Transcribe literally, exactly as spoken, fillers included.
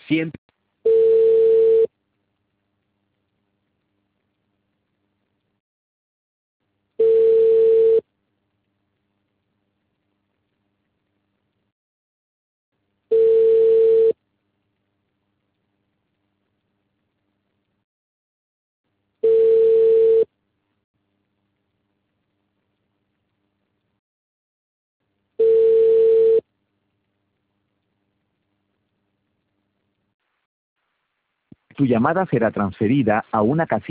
Siempre. Tu llamada será transferida a una casilla.